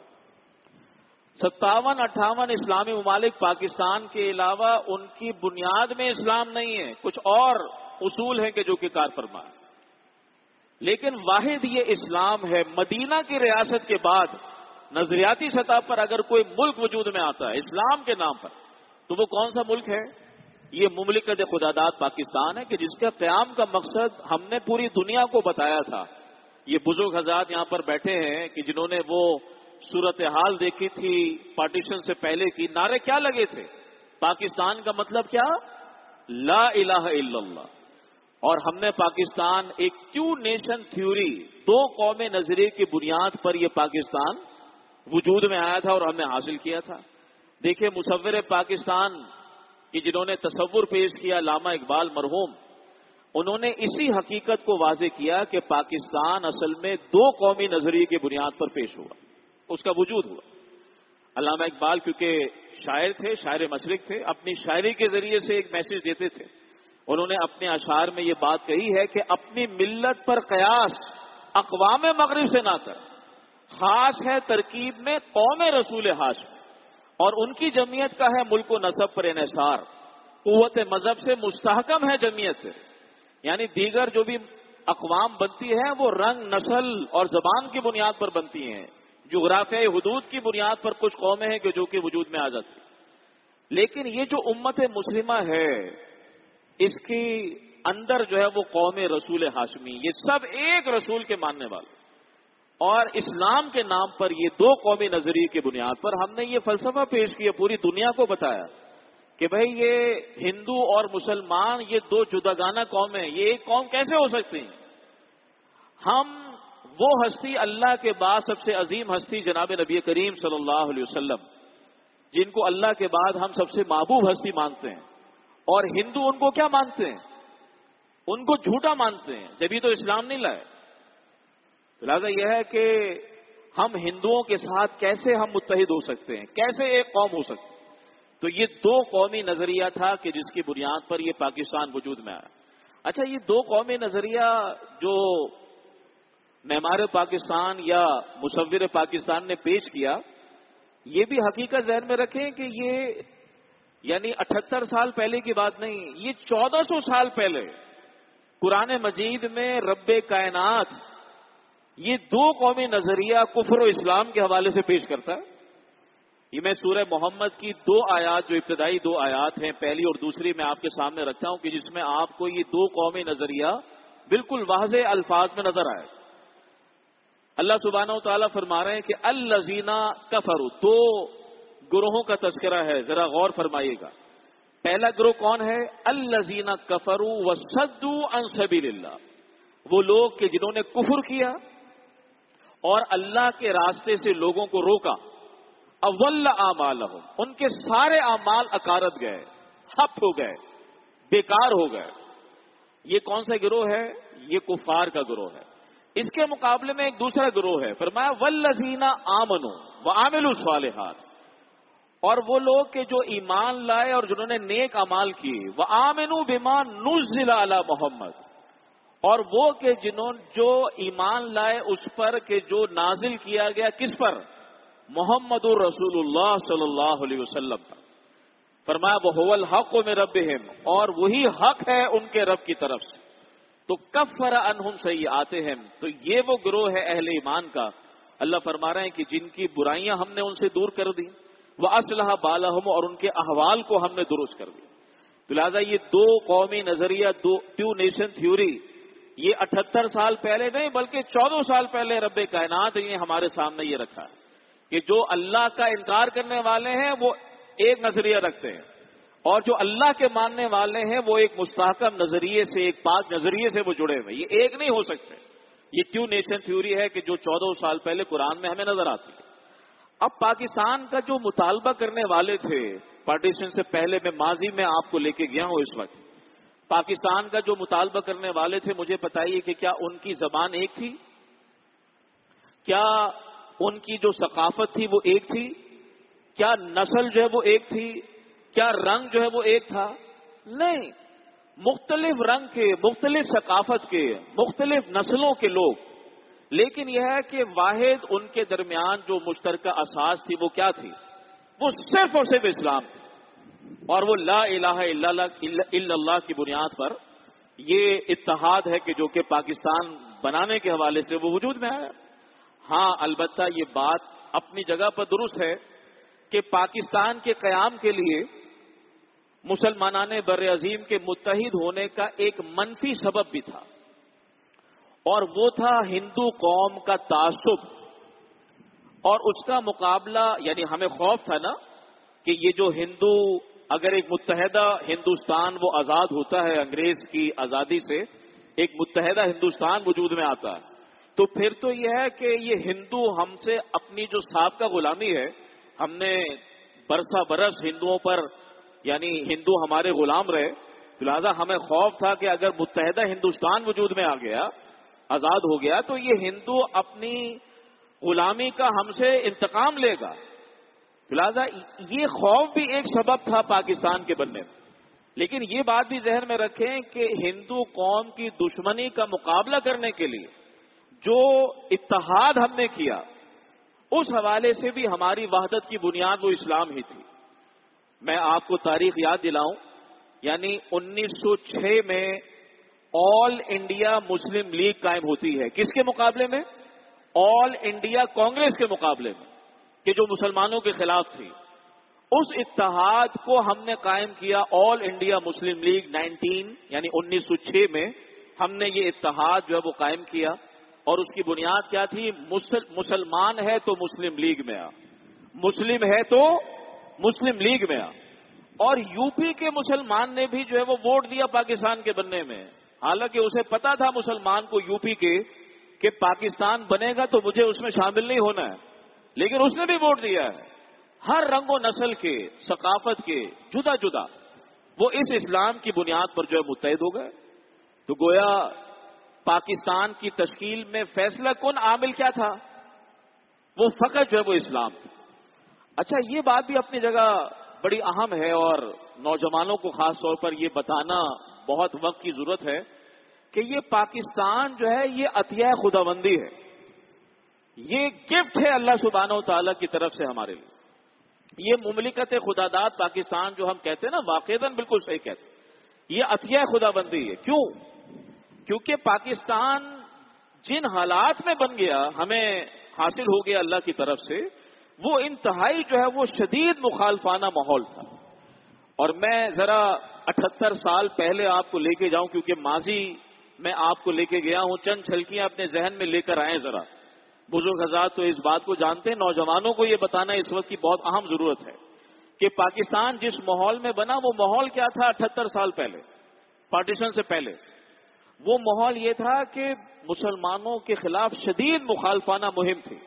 57-58 اسلامی ممالک پاکستان کے علاوہ ان کی بنیاد میں اسلام نہیں ہے، کچھ اور اصول ہیں کہ جو کہ کار فرما ہے، لیکن واحد یہ اسلام ہے. مدینہ کی ریاست کے بعد نظریاتی سطح پر اگر کوئی ملک وجود میں آتا ہے اسلام کے نام پر تو وہ کون سا ملک ہے؟ یہ مملکت خدا داد پاکستان ہے کہ جس کا قیام کا مقصد ہم نے پوری دنیا کو بتایا تھا. یہ بزرگ حضرات یہاں پر بیٹھے ہیں کہ جنہوں نے وہ صورتحال دیکھی تھی پارٹیشن سے پہلے کی، نعرے کیا لگے تھے؟ پاکستان کا مطلب کیا؟ لا الہ الا اللہ. اور ہم نے پاکستان ایک 2 نیشن تھیوری، 2 قومی نظریے کی بنیاد پر یہ پاکستان وجود میں آیا تھا اور ہم نے حاصل کیا تھا. دیکھیں، مصور پاکستان کہ جنہوں نے تصور پیش کیا علامہ اقبال مرحوم، انہوں نے اسی حقیقت کو واضح کیا کہ پاکستان اصل میں دو قومی نظریے کی بنیاد پر پیش ہوا، اس کا وجود ہوا۔ علامہ اقبال کیونکہ شاعر تھے، شاعر مشرق تھے، اپنی شاعری کے ذریعے سے ایک میسج دیتے تھے۔ انہوں نے اپنے اشعار میں یہ بات کہی ہے کہ اپنی ملت پر قیاس اقوام مغرب سے نہ کر، خاص ہے ترکیب میں قوم رسول ہاشم، اور ان کی جمعیت کا ہے ملک و نسب پر انحصار، قوت مذہب سے مستحکم ہے جمعیت سے، یعنی دیگر جو بھی اقوام بنتی ہے وہ رنگ، نسل اور زبان کی بنیاد پر بنتی ہیں، جغرافیائی حدود کی بنیاد پر کچھ قومیں ہیں کہ جو کہ وجود میں آ جاتی، لیکن یہ جو امت مسلمہ ہے اس کی اندر جو ہے وہ قوم رسول ہاشمی، یہ سب ایک رسول کے ماننے والے، اور اسلام کے نام پر یہ دو قومی نظریے کی بنیاد پر ہم نے یہ فلسفہ پیش کیا، پوری دنیا کو بتایا کہ بھئی یہ ہندو اور مسلمان یہ دو جداگانہ قومیں، یہ ایک قوم کیسے ہو سکتی ہیں؟ ہم وہ ہستی، اللہ کے بعد سب سے عظیم ہستی جناب نبی کریم صلی اللہ علیہ وسلم، جن کو اللہ کے بعد ہم سب سے محبوب ہستی مانتے ہیں، اور ہندو ان کو کیا مانتے ہیں؟ ان کو جھوٹا مانتے ہیں، جبھی تو اسلام نہیں لائے۔ لہذا یہ ہے کہ ہم ہندوؤں کے ساتھ کیسے ہم متحد ہو سکتے ہیں، کیسے ایک قوم ہو سکتے ہیں؟ تو یہ دو قومی نظریہ تھا کہ جس کی بنیاد پر یہ پاکستان وجود میں آیا۔ اچھا، یہ دو قومی نظریہ جو معمار پاکستان یا مصور پاکستان نے پیش کیا، یہ بھی حقیقت ذہن میں رکھیں کہ یہ یعنی 78 سال پہلے کی بات نہیں، یہ 1400 سال پہلے قرآن مجید میں رب کائنات یہ دو قومی نظریہ کفر و اسلام کے حوالے سے پیش کرتا ہے۔ یہ میں سورہ محمد کی دو آیات، جو ابتدائی دو آیات ہیں، پہلی اور دوسری میں آپ کے سامنے رکھتا ہوں کہ جس میں آپ کو یہ دو قومی نظریہ بالکل واضح الفاظ میں نظر آئے۔ اللہ سبحانہ و تعالیٰ فرما رہے ہیں کہ الذین کفروا، دو گروہوں کا تذکرہ ہے، ذرا غور فرمائیے گا۔ پہلا گروہ کون ہے؟ الذین کفروا وصدوا عن سبیل اللہ، وہ لوگ کہ جنہوں نے کفر کیا اور اللہ کے راستے سے لوگوں کو روکا۔ اول اعمالہم، ان کے سارے اعمال اکارت گئے، ہپ ہو گئے، بیکار ہو گئے۔ یہ کون سا گروہ ہے؟ یہ کفار کا گروہ ہے۔ اس کے مقابلے میں ایک دوسرا گروہ ہے، فرمایا والذین آمنوا وعملوا الصالحات، اور وہ لوگ کہ جو ایمان لائے اور جنہوں نے نیک اعمال کیے، وآمنوا بما نزل علی محمد، اور وہ کہ جنہوں جو ایمان لائے اس پر کہ جو نازل کیا گیا کس پر؟ محمد الرسول اللہ صلی اللہ علیہ وسلم پر۔ فرمایا وہو الحق من ربہم، اور وہی حق ہے ان کے رب کی طرف سے۔ تو کفر عنہم سیئاتہم، تو یہ وہ گروہ ہے اہل ایمان کا، اللہ فرما رہے ہیں کہ جن کی برائیاں ہم نے ان سے دور کر دی، وَأَصْلَحَ بَالَهُمْ، اور ان کے احوال کو ہم نے درست کر دیا۔ تو لہٰذا یہ دو قومی نظریہ، ٹو نیشن تھیوری، یہ 78 سال پہلے نہیں بلکہ 14 سال پہلے رب کائنات نے ہمارے سامنے یہ رکھا ہے کہ جو اللہ کا انکار کرنے والے ہیں وہ ایک نظریہ رکھتے ہیں، اور جو اللہ کے ماننے والے ہیں وہ ایک مستحکم نظریے سے، ایک پاک نظریے سے وہ جڑے ہوئے، یہ ایک نہیں ہو سکتے۔ یہ ٹو نیشن تھیوری ہے کہ جو 14 سال پہلے قرآن میں ہمیں نظر آتی ہے۔ اب پاکستان کا جو مطالبہ کرنے والے تھے پارٹیشن سے پہلے، میں ماضی میں آپ کو لے کے گیا ہوں، اس وقت پاکستان کا جو مطالبہ کرنے والے تھے، مجھے بتائیے کہ کیا ان کی زبان ایک تھی؟ کیا ان کی جو ثقافت تھی وہ ایک تھی؟ کیا نسل جو ہے وہ ایک تھی؟ کیا رنگ جو ہے وہ ایک تھا؟ نہیں، مختلف رنگ کے، مختلف ثقافت کے، مختلف نسلوں کے لوگ، لیکن یہ ہے کہ واحد ان کے درمیان جو مشترکہ اساس تھی وہ کیا تھی؟ وہ صرف اور صرف اسلام تھی، اور وہ لا الہ الا اللہ کی بنیاد پر یہ اتحاد ہے کہ جو کہ پاکستان بنانے کے حوالے سے وہ وجود میں آیا۔ ہاں، البتہ یہ بات اپنی جگہ پر درست ہے کہ پاکستان کے قیام کے لیے مسلمانان بر عظیم کے متحد ہونے کا ایک منفی سبب بھی تھا، اور وہ تھا ہندو قوم کا تعصب، اور اس کا مقابلہ، یعنی ہمیں خوف تھا نا کہ یہ جو ہندو، اگر ایک متحدہ ہندوستان وہ آزاد ہوتا ہے انگریز کی آزادی سے، ایک متحدہ ہندوستان وجود میں آتا ہے، تو پھر تو یہ ہے کہ یہ ہندو ہم سے اپنی جو سابقہ غلامی ہے، ہم نے برسا برس ہندوؤں پر یعنی ہندو ہمارے غلام رہے، لہٰذا ہمیں خوف تھا کہ اگر متحدہ ہندوستان وجود میں آ گیا، آزاد ہو گیا، تو یہ ہندو اپنی غلامی کا ہم سے انتقام لے گا. لہٰذا یہ خوف بھی ایک سبب تھا پاکستان کے بننے میں. لیکن یہ بات بھی ذہن میں رکھیں کہ ہندو قوم کی دشمنی کا مقابلہ کرنے کے لیے جو اتحاد ہم نے کیا، اس حوالے سے بھی ہماری وحدت کی بنیاد وہ اسلام ہی تھی. میں آپ کو تاریخ یاد دلاؤں، یعنی 1906 میں آل انڈیا مسلم لیگ قائم ہوتی ہے. کس کے مقابلے میں؟ آل انڈیا کانگریس کے مقابلے میں، کہ جو مسلمانوں کے خلاف تھی. اس اتحاد کو ہم نے قائم کیا، آل انڈیا مسلم لیگ 1906 میں ہم نے یہ اتحاد جو ہے وہ قائم کیا. اور اس کی بنیاد کیا تھی؟ مسلمان ہے تو مسلم لیگ میں آ، مسلم ہے تو مسلم لیگ میں آ. اور یو پی کے مسلمان نے بھی جو ہے وہ ووٹ دیا پاکستان کے بننے میں، حالانکہ اسے پتا تھا مسلمان کو یو پی کے کہ پاکستان بنے گا تو مجھے اس میں شامل نہیں ہونا ہے، لیکن اس نے بھی ووٹ دیا ہے. ہر رنگ و نسل کے، ثقافت کے، جدا جدا وہ اس اسلام کی بنیاد پر جو ہے متحد ہو گئے. تو گویا پاکستان کی تشکیل میں فیصلہ کن عامل کیا تھا؟ وہ فقط جو ہے وہ اسلام تھا. اچھا، یہ بات بھی اپنی جگہ بڑی اہم ہے اور نوجوانوں کو خاص طور پر یہ بتانا بہت وقت کی ضرورت ہے کہ یہ پاکستان جو ہے یہ عطیہ خداوندی ہے، یہ گفٹ ہے اللہ سبحانہ و تعالیٰ کی طرف سے ہمارے لیے. یہ مملکت خداداد پاکستان جو ہم کہتے ہیں نا، واقعتاً بالکل صحیح کہتے ہیں، یہ عطیہ خداوندی ہے. کیوں؟ کیونکہ پاکستان جن حالات میں بن گیا، ہمیں حاصل ہو گیا اللہ کی طرف سے، وہ انتہائی جو ہے وہ شدید مخالفانہ ماحول تھا. اور میں ذرا 78 سال پہلے آپ کو لے کے جاؤں، کیونکہ ماضی میں آپ کو لے کے گیا ہوں، چند چھلکیاں اپنے ذہن میں لے کر آئیں ذرا. بزرگ حضرات تو اس بات کو جانتے ہیں، نوجوانوں کو یہ بتانا اس وقت کی بہت اہم ضرورت ہے کہ پاکستان جس ماحول میں بنا، وہ ماحول کیا تھا 78 سال پہلے، پارٹیشن سے پہلے. وہ ماحول یہ تھا کہ مسلمانوں کے خلاف شدید مخالفانہ مہم تھی.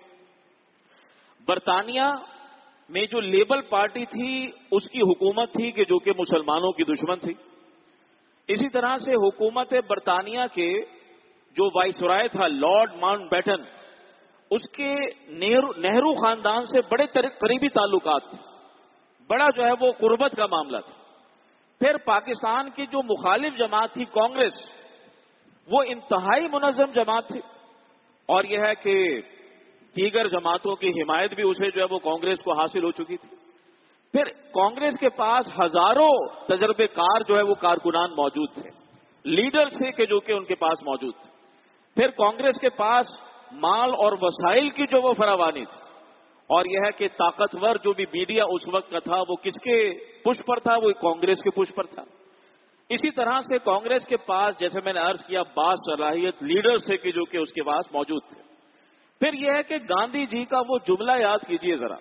برطانیہ میں جو لیبر پارٹی تھی، اس کی حکومت تھی کہ جو کہ مسلمانوں کی دشمن تھی. اسی طرح سے حکومت برطانیہ کے جو وائسرائے تھا لارڈ ماؤنٹ بیٹن، اس کے نہرو خاندان سے بڑے قریبی تعلقات تھے، بڑا جو ہے وہ قربت کا معاملہ تھا. پھر پاکستان کی جو مخالف جماعت تھی کانگریس، وہ انتہائی منظم جماعت تھی، اور یہ ہے کہ دیگر جماعتوں کی حمایت بھی اسے جو ہے وہ کانگریس کو حاصل ہو چکی تھی. پھر کانگریس کے پاس ہزاروں تجربے کار جو ہے وہ کارکنان موجود تھے، لیڈر تھے کہ جو کہ ان کے پاس موجود تھے. پھر کانگریس کے پاس مال اور وسائل کی جو وہ فراوانی تھی، اور یہ ہے کہ طاقتور جو بھی میڈیا اس وقت کا تھا وہ کس کے پش پر تھا؟ وہ کانگریس کے پش پر تھا. اسی طرح سے کانگریس کے پاس، جیسے میں نے عرض کیا، باز صلاحیت لیڈرز تھے کہ جو کہ اس کے پاس موجود تھے. پھر یہ ہے کہ گاندھی جی کا وہ جملہ یاد کیجئے ذرا،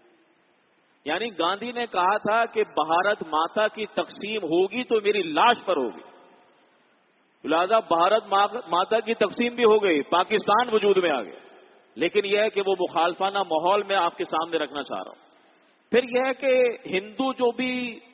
یعنی گاندھی نے کہا تھا کہ بھارت ماتا کی تقسیم ہوگی تو میری لاش پر ہوگی. لہذا بھارت ماتا کی تقسیم بھی ہو گئی، پاکستان وجود میں آ گیا. لیکن یہ ہے کہ وہ مخالفانہ ماحول میں آپ کے سامنے رکھنا چاہ رہا ہوں. پھر یہ ہے کہ ہندو جو بھی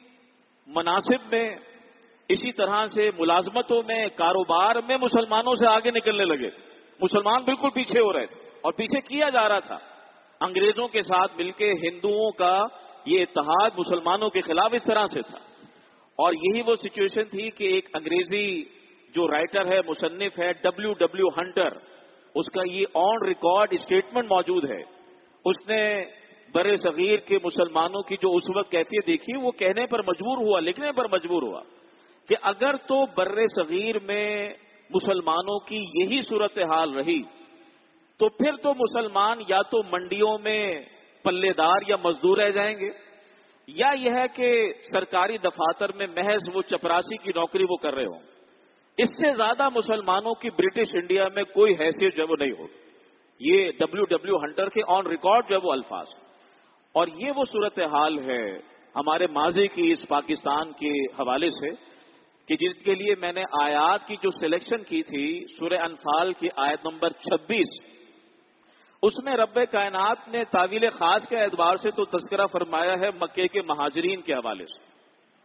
مناصب میں، اسی طرح سے ملازمتوں میں، کاروبار میں مسلمانوں سے آگے نکلنے لگے. مسلمان بالکل پیچھے ہو رہے تھے اور پیچھے کیا جا رہا تھا. انگریزوں کے ساتھ مل کے ہندوؤں کا یہ اتحاد مسلمانوں کے خلاف اس طرح سے تھا. اور یہی وہ سچویشن تھی کہ ایک انگریزی جو رائٹر ہے، مصنف ہے، W ہنٹر، اس کا یہ آن ریکارڈ اسٹیٹمنٹ موجود ہے. اس نے بر صغیر کے مسلمانوں کی جو اس وقت کیفیت دیکھی، وہ کہنے پر مجبور ہوا، لکھنے پر مجبور ہوا کہ اگر تو بر صغیر میں مسلمانوں کی یہی صورتحال رہی تو پھر تو مسلمان یا تو منڈیوں میں پلے دار یا مزدور رہ جائیں گے، یا یہ ہے کہ سرکاری دفاتر میں محض وہ چپراسی کی نوکری وہ کر رہے ہوں. اس سے زیادہ مسلمانوں کی برٹش انڈیا میں کوئی حیثیت جو ہے وہ نہیں ہوگی. یہ W ہنٹر کے آن ریکارڈ جو ہے وہ الفاظ. اور یہ وہ صورتحال ہے ہمارے ماضی کی اس پاکستان کے حوالے سے کہ جس کے لیے میں نے آیات کی جو سلیکشن کی تھی، سورہ انفال کی آیت نمبر 26، اس میں رب کائنات نے تعویل خاص کے اعتبار سے تو تذکرہ فرمایا ہے مکے کے مہاجرین کے حوالے سے.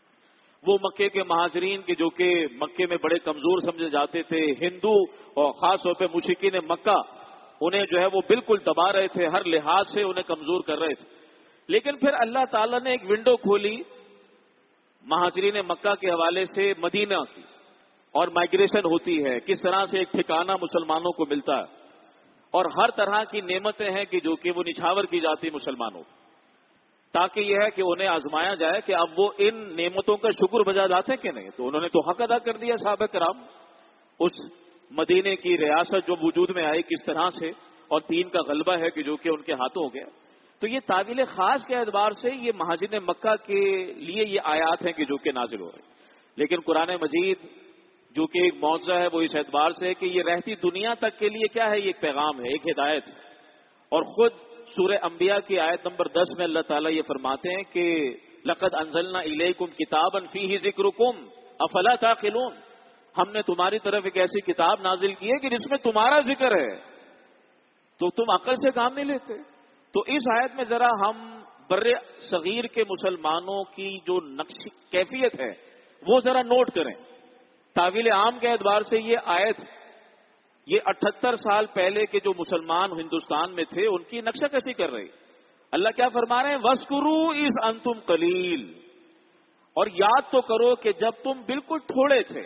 وہ مکے کے مہاجرین کے جو کہ مکے میں بڑے کمزور سمجھے جاتے تھے، ہندو اور خاص طور پہ مشرکین مکہ انہیں جو ہے وہ بالکل دبا رہے تھے، ہر لحاظ سے انہیں کمزور کر رہے تھے. لیکن پھر اللہ تعالیٰ نے ایک ونڈو کھولی مہاجرین مکہ کے حوالے سے مدینہ کی، اور مائگریشن ہوتی ہے، کس طرح سے ایک ٹھکانہ مسلمانوں کو ملتا ہے، اور ہر طرح کی نعمتیں ہیں کہ جو کہ وہ نچھاور کی جاتی مسلمانوں، تاکہ یہ ہے کہ انہیں آزمایا جائے کہ اب وہ ان نعمتوں کا شکر بجا جاتے کہ نہیں. تو انہوں نے تو حق ادا کر دیا صحابہ کرام. اس مدینے کی ریاست جو وجود میں آئی کس طرح سے، اور دین کا غلبہ ہے کہ جو کہ ان کے ہاتھوں ہو گیا. تو یہ تعویل خاص کے اعتبار سے یہ مہاجرین مکہ کے لیے یہ آیات ہیں کہ جو کہ نازل ہو رہے ہیں. لیکن قرآن مجید جو کہ ایک معجزہ ہے وہ اس اعتبار سے ہے کہ یہ رہتی دنیا تک کے لیے کیا ہے، یہ ایک پیغام ہے، ایک ہدایت ہے. اور خود سورہ انبیاء کی آیت نمبر 10 میں اللہ تعالیٰ یہ فرماتے ہیں کہ لقد انزلنا الیکم کتابا فیہ ذکرکم افلا تعقلون، ہم نے تمہاری طرف ایک ایسی کتاب نازل کی ہے کہ جس میں تمہارا ذکر ہے، تو تم عقل سے کام نہیں لیتے. تو اس آیت میں ذرا ہم بر صغیر کے مسلمانوں کی جو نقش کیفیت ہے وہ ذرا نوٹ کریں. تعویل عام کے اعتبار سے یہ آیت یہ 78 سال پہلے کے جو مسلمان ہندوستان میں تھے ان کی نقشہ کشی کر رہی. اللہ کیا فرما رہے ہیں، وَاذْكُرُوا إِذْ أَنْتُمْ قَلِيلٌ، اور یاد تو کرو کہ جب تم بالکل تھوڑے تھے.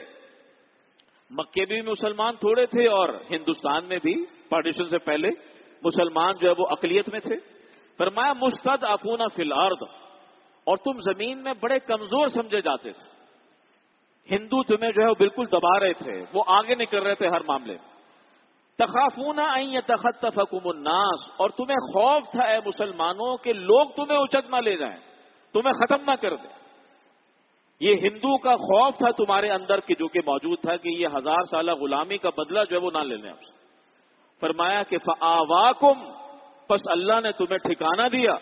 مکے بھی مسلمان تھوڑے تھے اور ہندوستان میں بھی پارٹیشن سے پہلے مسلمان جو ہے وہ اقلیت میں تھے. فرمایا مستضعفون فی الارض، اور تم زمین میں بڑے کمزور سمجھے جاتے تھے. ہندو تمہیں جو ہے وہ بالکل دبا رہے تھے، وہ آگے نہیں کر رہے تھے ہر معاملے میں. تخافون ان یتخطفکم الناس، اور تمہیں خوف تھا اے مسلمانوں کہ لوگ تمہیں اچک نہ لے جائیں، تمہیں ختم نہ کر دیں. یہ ہندو کا خوف تھا تمہارے اندر کہ جو کہ موجود تھا کہ یہ 1000 سالہ غلامی کا بدلہ جو ہے وہ نہ لے لیں آپ سے. فرمایا کہ فآواکم، پس اللہ نے تمہیں ٹھکانہ دیا.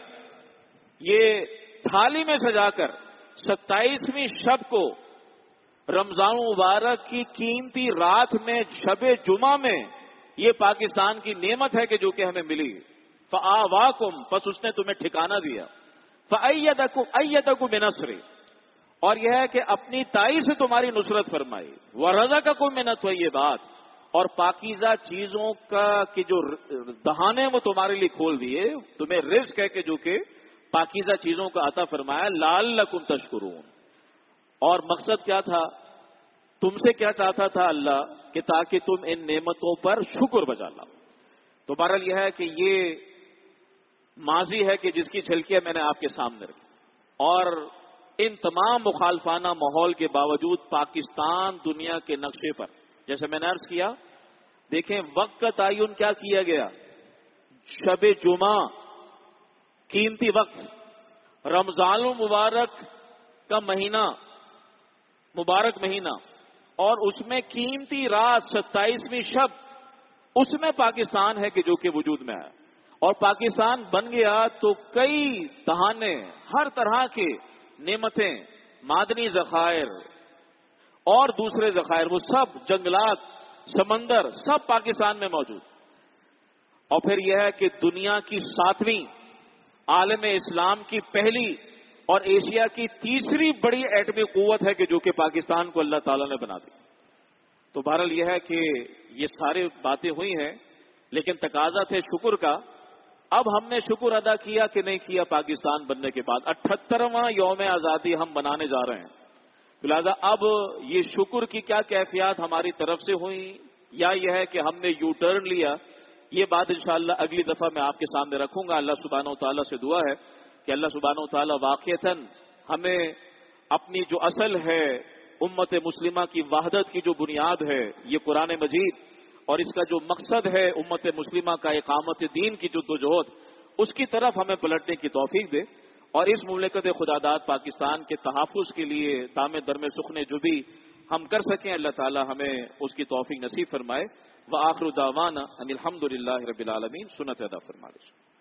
یہ تھالی میں سجا کر 27ویں شب کو رمضان مبارک کی قیمتی رات میں شب جمعہ میں یہ پاکستان کی نعمت ہے کہ جو کہ ہمیں ملی. فآواکم، پس اس نے تمہیں ٹھکانہ دیا. فأیدکم بنصرہ، اور یہ ہے کہ اپنی تائید سے تمہاری نصرت فرمائی. ورزقکم من الطیبات، اور پاکیزہ چیزوں کا کہ جو دہانے وہ تمہارے لیے کھول دیے، تمہیں رزق ہے کہ جو کہ پاکیزہ چیزوں کا عطا فرمایا. لعلکم تشکرون، اور مقصد کیا تھا، تم سے کیا چاہتا تھا اللہ کہ تاکہ تم ان نعمتوں پر شکر بجا لاؤ. تو بہرحال یہ ہے کہ یہ ماضی ہے کہ جس کی جھلکیاں میں نے آپ کے سامنے رکھی. اور ان تمام مخالفانہ ماحول کے باوجود پاکستان دنیا کے نقشے پر، جیسے میں نے عرض کیا، دیکھیں وقت کا تعین کیا کیا گیا. شب جمعہ قیمتی وقت، رمضان المبارک کا مہینہ، مبارک مہینہ، اور اس میں قیمتی رات 27ویں شب، اس میں پاکستان ہے کہ جو کہ وجود میں ہے. اور پاکستان بن گیا تو کئی دہانے، ہر طرح کے نعمتیں، معدنی ذخائر اور دوسرے ذخائر، وہ سب جنگلات، سمندر، سب پاکستان میں موجود. اور پھر یہ ہے کہ دنیا کی 7ویں، عالم اسلام کی پہلی اور ایشیا کی 3ری بڑی ایٹمی قوت ہے کہ جو کہ پاکستان کو اللہ تعالیٰ نے بنا دی. تو بہرحال یہ ہے کہ یہ ساری باتیں ہوئی ہیں، لیکن تقاضا تھے شکر کا. اب ہم نے شکر ادا کیا کہ نہیں کیا پاکستان بننے کے بعد؟ 78واں یوم آزادی ہم منانے جا رہے ہیں. لہٰذا اب یہ شکر کی کیا کیفیات ہماری طرف سے ہوئی، یا یہ ہے کہ ہم نے یو ٹرن لیا، یہ بات انشاءاللہ اگلی دفعہ میں آپ کے سامنے رکھوں گا. اللہ سبحانہ و تعالیٰ سے دعا ہے کہ اللہ سبحانہ و تعالیٰ واقعتاً ہمیں اپنی جو اصل ہے امت مسلمہ کی وحدت کی جو بنیاد ہے یہ قرآن مجید، اور اس کا جو مقصد ہے امت مسلمہ کا اقامت دین کی جدوجہد، اس کی طرف ہمیں پلٹنے کی توفیق دے. اور اس مملکت خداداد پاکستان کے تحفظ کے لیے دام درم سخنے جو بھی ہم کر سکیں، اللہ تعالی ہمیں اس کی توفیق نصیب فرمائے. وآخر دعوانا ان الحمد للہ رب العالمین. سنت ادا فرما دیں.